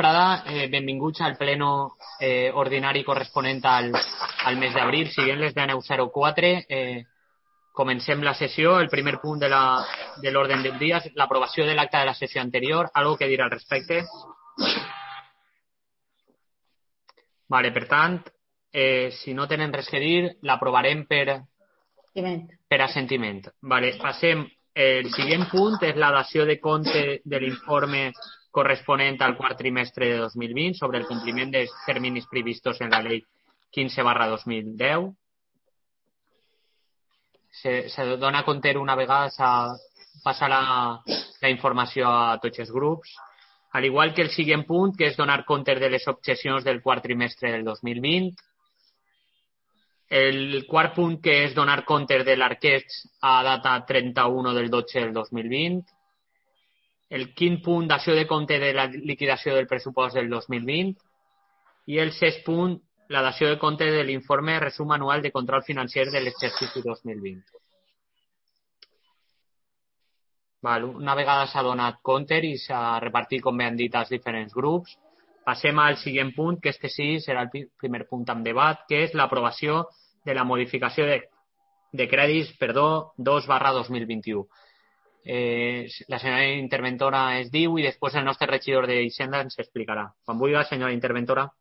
vesprada, benvinguts al pleno ordinari corresponent al mes d'abril, siguent les de 9.04. Comencem la sessió. El primer punt de l'ordre del dia és l'aprovació de l'acta de la sessió anterior. ¿Algo que dir al respecte? Vale, per tant, si no tenen res que dir, l'aprovarem per assentiment. Vale, passem. El següent punt és la dació de compte de l'informe corresponent al quart trimestre de 2020 sobre el compliment dels terminis previstos en la llei 15/2010. Se dona compte una vegada, passa la informació a tots els grups. Al igual que el següent punt, que és donar compte de les objeccions del quart trimestre del 2020. El quart punt, que és donar compte de l'arqueig a data 31 del 12 del 2020. El quint punt, dació de compte de la liquidació del pressupost del 2020. I el sext punt, la dació de compte de l'informe resum anual de control financer de l'exercici 2020. Una vegada s'ha donat compte i s'ha repartit, com bé han dit, als diferents grups, passem al següent punt, que sí serà el primer punt amb debat, que és l'aprovació de la modificació de crèdits 2/2021. La senyora interventora es diu i després el nostre regidor d'Hisenda ens explicarà. Quan vulgui, senyora interventora.